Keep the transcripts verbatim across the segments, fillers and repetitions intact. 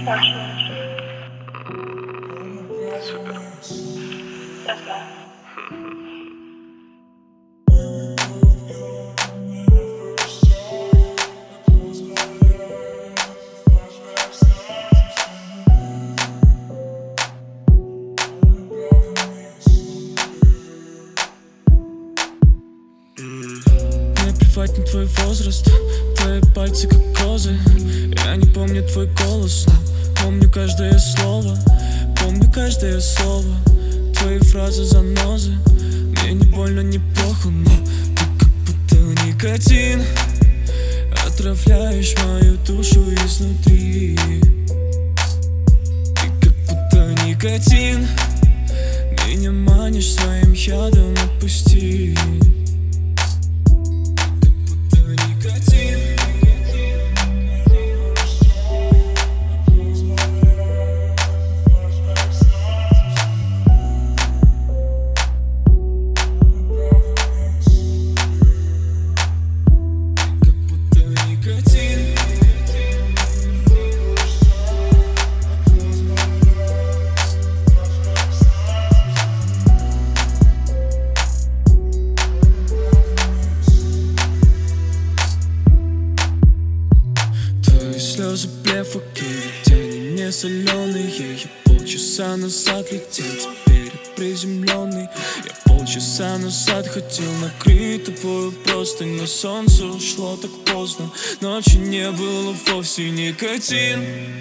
спрашивала, что Супер. я знаю. Мне плевать на твой возраст, твои пальцы как козы. Я не помню твой голос, но помню каждое слово. Помню каждое слово, твои фразы занозы. Мне не больно, не плохо, но ты как будто никотин. Отравляешь мою душу изнутри. Ты как будто никотин. Меня манишь своим ядом, отпусти. Слезы блеф, окей, тени не соленые. Я полчаса назад летел, теперь приземленный. Я полчаса назад хотел накрыть тобою простынь, но солнце ушло так поздно. Ночи не было вовсе, никотин.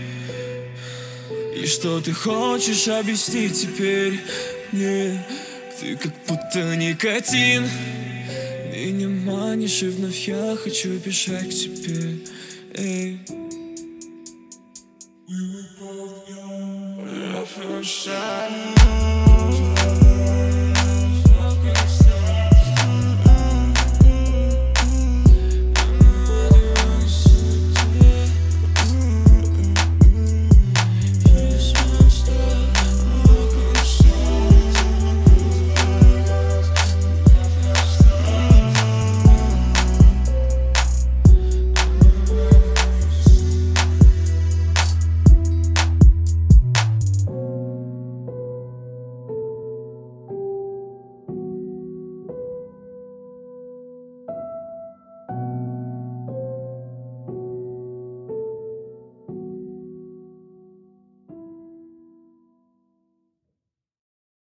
И что ты хочешь объяснить теперь мне? Ты как будто никотин. Меня манишь, и вновь я хочу бежать к тебе. Эй. We were both young, we were first time.